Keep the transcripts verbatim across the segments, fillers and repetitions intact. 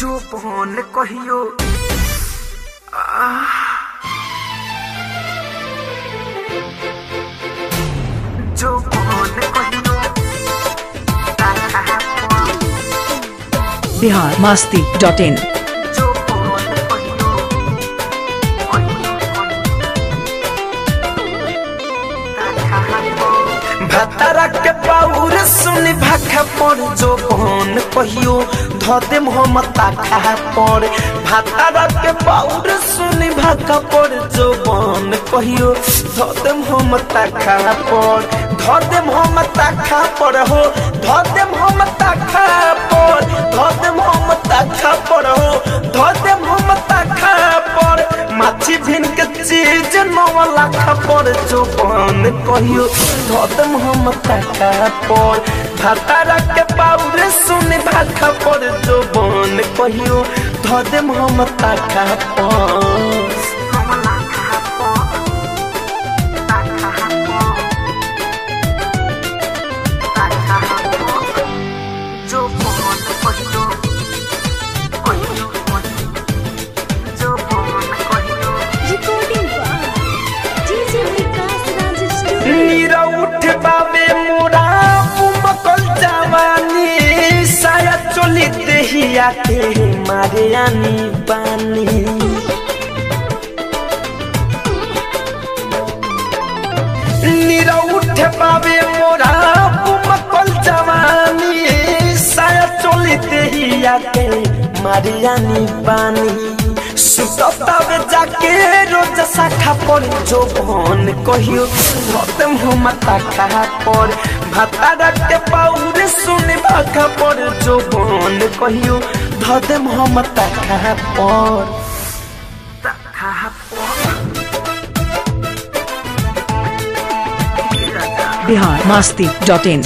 जो बहन कहियो जो बहन कहियो बिहार मस्ती डॉट इन। भतारा के पाउर सुनी भाखा पर जो बहन कहियो धदे मोहम्मद खा पर भतारा के पाउर सुनी भाखा पर जो बहन कहियो धदे मोहम्मद खा पर धदे मोहम्मद खा पर हो धदे मोहम्मद खा पर धदे मोहम्मद खा पर हो धदे मोहम्मद खा पर माछी भिन के चीज नौ लाख पर जो बहन कहियो धदे मोहम्मद खा पर भतारा के पाउर सुनी भाखा पर जो बहन कहियो धदे मोहम्मद खा पर के मारे आनी पानी नीरा उठ पावे मोरा मकल जवानी साया चलते ही आके मारे आनी पानी सुततावे जाके रोज शाखा पर जो बहन कहियो धदे मोहम्मद खा पर भतारा के पाउर सुनी भाखा पर जो बहन कहियो धदे मोहम्मद खा पर Bihar Masti dot in.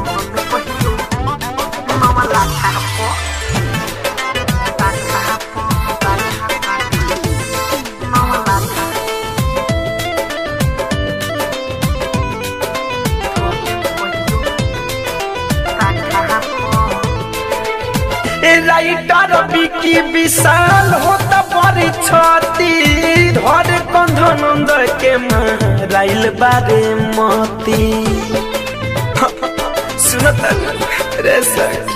Writer Bikki Vishal होता बड़ी छाती धर कंधनंद के माराइल बारे मती सुनता रे सर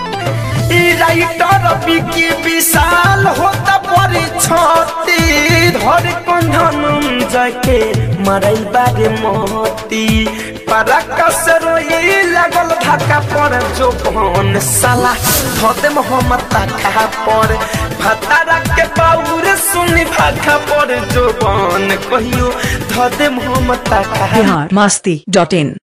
राइटर बिकी विशाल होता बड़ी छाती धर कंधनंद के माराइल बारे मती परकस रोई लगल धक्का पर जो बहन साला धदे मोहम्मद खा पर भतारा के पाउर सुनी भाखा पर जो बहन कहियो धदे मोहम्मद खा। बिहार मस्ती डॉट इन।